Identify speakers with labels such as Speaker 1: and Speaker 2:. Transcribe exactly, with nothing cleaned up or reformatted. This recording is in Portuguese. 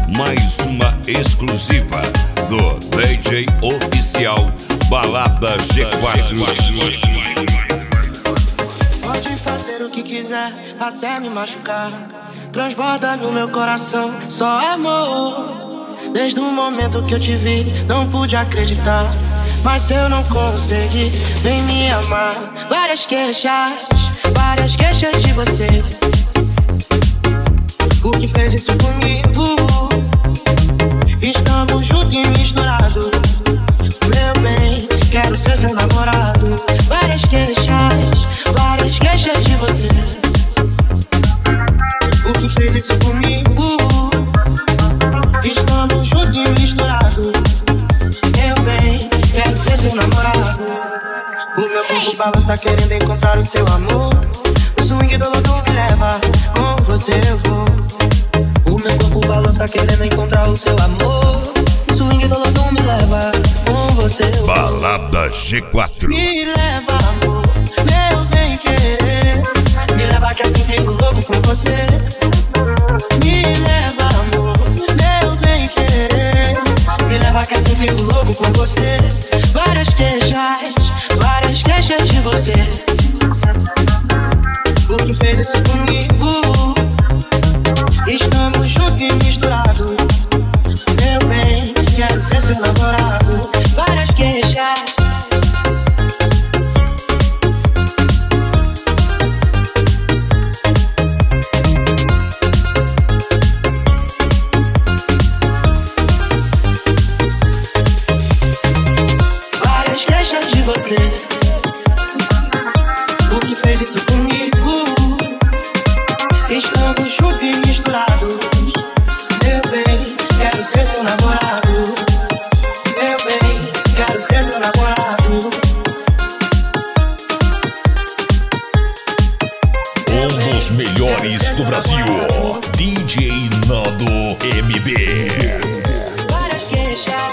Speaker 1: mais uma exclusiva do D J oficial Balada G quatro.
Speaker 2: Pode fazer o que quiser, até me machucar. Transborda no meu coração só amor. Desde o momento que eu te vi, não pude acreditar. Mas eu não consegui nem me amar. Várias queixas, várias queixas de você. O que fez isso comigo? Estamos juntos e misturados. Meu bem, quero ser seu namorado. Várias queixas, várias queixas de você. O que fez isso comigo? Estamos juntos e misturados. Meu bem, quero ser seu namorado. O meu corpo balança querendo encontrar o seu amor. O swing do lodo me leva, com você eu vou. O meu corpo balança querendo encontrar o seu amor. O swing do lodo me leva, com você eu vou.
Speaker 1: Balada G quatro.
Speaker 2: Me leva, amor, meu bem querer. Me leva que assim fico louco com você. Me leva, amor, meu bem querer. Me leva que assim fico louco com você. Várias queixas, várias queixas de você. O que fez isso comigo? Estamos juntos e misturados. Meu bem, quero ser seu namorado. Várias queixas. Várias queixas de você. O que fez isso comigo? Estamos juntos e misturados. Meu bem, quero ser seu namorado. Meu bem, quero ser seu namorado.
Speaker 1: Um dos melhores do Brasil, D J Nando M B.
Speaker 2: Várias queixas.